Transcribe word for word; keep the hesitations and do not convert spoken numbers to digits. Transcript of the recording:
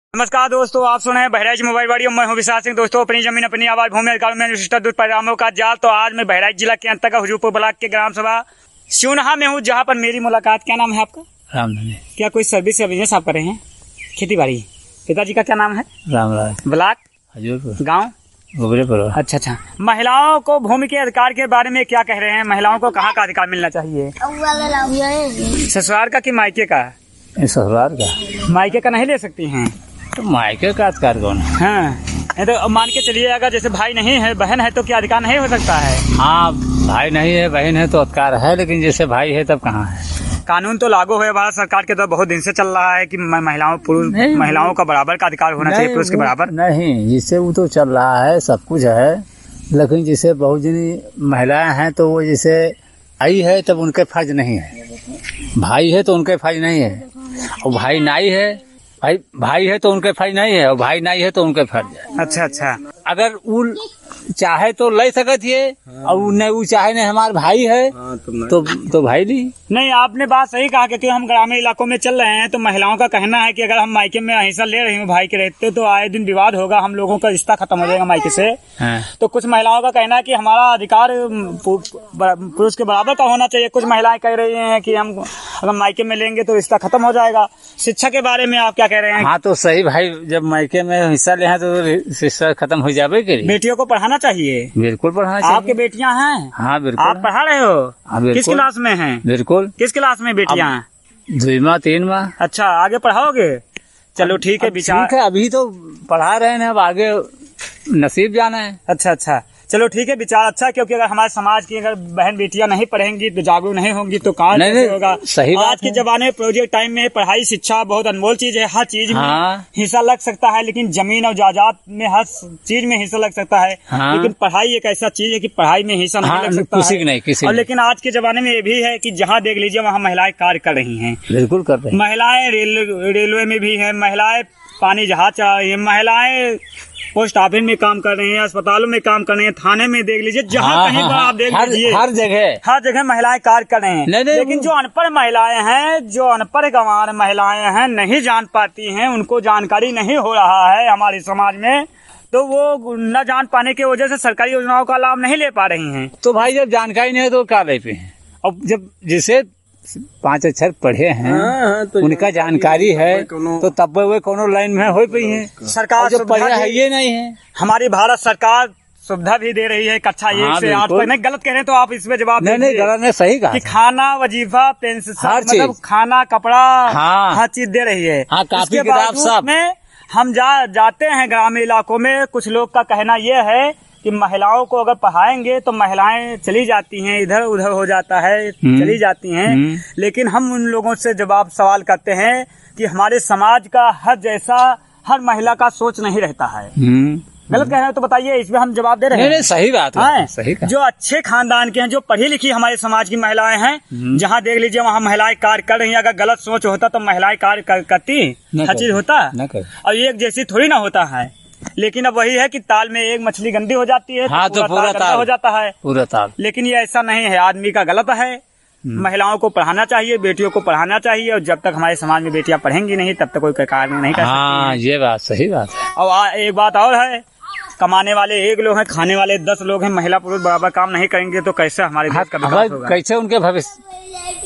नमस्कार दोस्तों, आप सुन रहे हैं बहराइच मोबाइल वाड़ियों। मैं हूं विशाल सिंह। दोस्तों, अपनी जमीन अपनी आवाज भूमि अधिकार में विशिष्ट दूध परिणामों का जाल। तो आज मैं बहराइच जिला के अंतर्गत हुजूरपुर ब्लॉक के ग्राम सभा सिवनहा में हूं, जहां पर मेरी मुलाकात। क्या नाम है आपका? रामधनी। क्या कोई सर्विस या बिजनेस आप कर रहे हैं? खेती बाड़ी। पिताजी का क्या नाम है? रामराज। ब्लॉक हजूरपुर, गाँव गोबरेपुर। अच्छा अच्छा। महिलाओं को भूमि के अधिकार के बारे में क्या कह रहे हैं? महिलाओं को कहाँ का अधिकार मिलना चाहिए? ससुराल का कि मायके का? ससुराल का। मायके का नहीं ले सकती हैं? तो मायके का अधिकार कौन है? हाँ, ये तो मान के चलिए, अगर जैसे भाई नहीं है बहन है तो क्या अधिकार नहीं हो सकता है? हाँ, भाई नहीं है बहन है तो अधिकार है, लेकिन जैसे भाई है तब कहाँ है? कानून तो लागू है भारत सरकार के, तो बहुत दिन से चल रहा है कि महिलाओं पुरुष महिलाओं का बराबर का अधिकार होना चाहिए पुरुष के बराबर। नहीं, जिससे वो तो चल रहा है, सब कुछ है, लेकिन जैसे बहुत जनी महिलाएं हैं तो वो जैसे आई है तब उनके फर्ज नहीं है, भाई है तो उनके फर्ज नहीं है, और भाई नाई है, भाई भाई है तो उनके फर्ज नहीं है, और भाई नाई है तो उनके फर्ज है। अच्छा अच्छा। अगर वो चाहे तो ले सकत है, हाँ। और नहीं वो चाहे नहीं हमारे भाई है, हाँ, तो तो भाई ली नहीं। आपने बात सही कहा, क्योंकि हम ग्रामीण इलाकों में चल रहे हैं तो महिलाओं का कहना है कि अगर हम मायके में हिस्सा ले रही हूँ भाई के रहते तो आए दिन विवाद होगा, हम लोगों का रिश्ता खत्म हो जाएगा मायके से। हाँ। तो कुछ महिलाओं का कहना है कि हमारा अधिकार पुरुष के बराबर का होना चाहिए। कुछ महिलाएं कह रही हैं कि हम अगर मायके में लेंगे तो रिश्ता खत्म हो जाएगा। शिक्षा के बारे में आप क्या कह रहे हैं? हाँ तो सही भाई, जब मायके में हिस्सा ले तो रिश्ता खत्म हो जाए। बेटियों को पढ़ाना चाहिए। बिल्कुल पढ़ाना चाहिए। आपके बेटियां हैं? हाँ बिल्कुल। आप पढ़ा रहे हो? हाँ, किस क्लास में हैं? बिल्कुल। किस क्लास में बेटियां हैं? दुईमा तीनवा। अच्छा, आगे पढ़ाओगे? चलो ठीक है, विचार ठीक है, अभी तो पढ़ा रहे हैं, अब आगे नसीब जाना है। अच्छा अच्छा, चलो ठीक है, विचार अच्छा, क्योंकि अगर हमारे समाज की अगर बहन बेटियां नहीं पढ़ेंगी तो जागरूक नहीं होंगी तो कहाँ कैसे होगा? सही बात। आज के जमाने में प्रोजेक्ट टाइम में पढ़ाई शिक्षा बहुत अनमोल चीज है। हर चीज में हाँ। हिस्सा लग सकता है, लेकिन जमीन और जायदाद में हर चीज में हिस्सा लग सकता है। हाँ। लेकिन पढ़ाई एक ऐसा चीज है कि पढ़ाई में हिस्सा नहीं हाँ, लग सकता किसी है। नहीं, किसी और लेकिन आज के जमाने में ये भी है कि जहाँ देख लीजिए वहाँ महिलाएं कार्य कर रही हैं। बिल्कुल कर रही हैं। महिलाएं रेलवे में भी है, महिलाएं पानी जहाज चला रही है, महिलाएं पोस्ट ऑफिस में काम कर रही हैं, अस्पतालों में काम कर रही हैं, थाने में देख लीजिए, जहाँ हाँ, कहीं हाँ, आप देख लीजिए, हर जगह हर जगह महिलाएं कार्य कर रही हैं। नहीं, नहीं, लेकिन जो अनपढ़ महिलाएं हैं, जो अनपढ़ गंवार महिलाएं हैं, नहीं जान पाती हैं, उनको जानकारी नहीं हो रहा है हमारे समाज में, तो वो न जान पाने की वजह से सरकारी योजनाओं का लाभ नहीं ले पा रही हैं। तो भाई जब जानकारी नहीं है तो क्या ले पे हैं? और जब जिसे पांच अक्षर पढ़े हैं हाँ, तो उनका जानकारी है तो तब वे कोनो लाइन में हो पाई है। सरकार जो पढ़े है ये नहीं है। हमारी भारत सरकार सुविधा भी दे रही है कक्षा हाँ, एक से आठ तक। नहीं गलत कह रहे हैं तो आप इसमें जवाब नहीं नहीं गलत नहीं, सही कहा कि खाना वजीफा पेंशन हर मतलब खाना कपड़ा हाँ, हर चीज दे रही है। हाँ, काफी किताब सब में हम जा जाते हैं ग्रामीण इलाकों में, कुछ लोग का कहना यह है कि महिलाओं को अगर पढ़ाएंगे तो महिलाएं चली जाती हैं, इधर उधर हो जाता है, चली जाती हैं। लेकिन हम उन लोगों से जवाब सवाल करते हैं कि हमारे समाज का हर जैसा हर महिला का सोच नहीं रहता है। गलत कह रहे हैं तो बताइए, इसमें हम जवाब दे रहे हैं। नहीं, सही बात है, सही कहा। जो अच्छे खानदान के हैं, जो पढ़ी लिखी हमारे समाज की महिलाएं हैं, जहाँ देख लीजिए वहाँ महिलाएं कार्य कर रही हैं। अगर गलत सोच होता तो महिलाएं कार्य कर, करती हर चीज होता और एक जैसी थोड़ी ना होता है। लेकिन अब वही है कि ताल में एक मछली गंदी हो जाती है हाँ, तो पूरा ताल हो जाता है, पूरा ताल। लेकिन ये ऐसा नहीं है, आदमी का गलत है। महिलाओं को पढ़ाना चाहिए, बेटियों को पढ़ाना चाहिए, और जब तक हमारे समाज में बेटियां पढ़ेंगी नहीं तब तक कोई कार्य नहीं कर सकती। हाँ, ये बात सही बात है। और एक बात और है, कमाने वाले एक लोग हैं, खाने वाले दस लोग हैं। महिला पुरुष बराबर काम नहीं करेंगे तो कैसे हमारे देश का विकास होगा? कैसे उनके भविष्य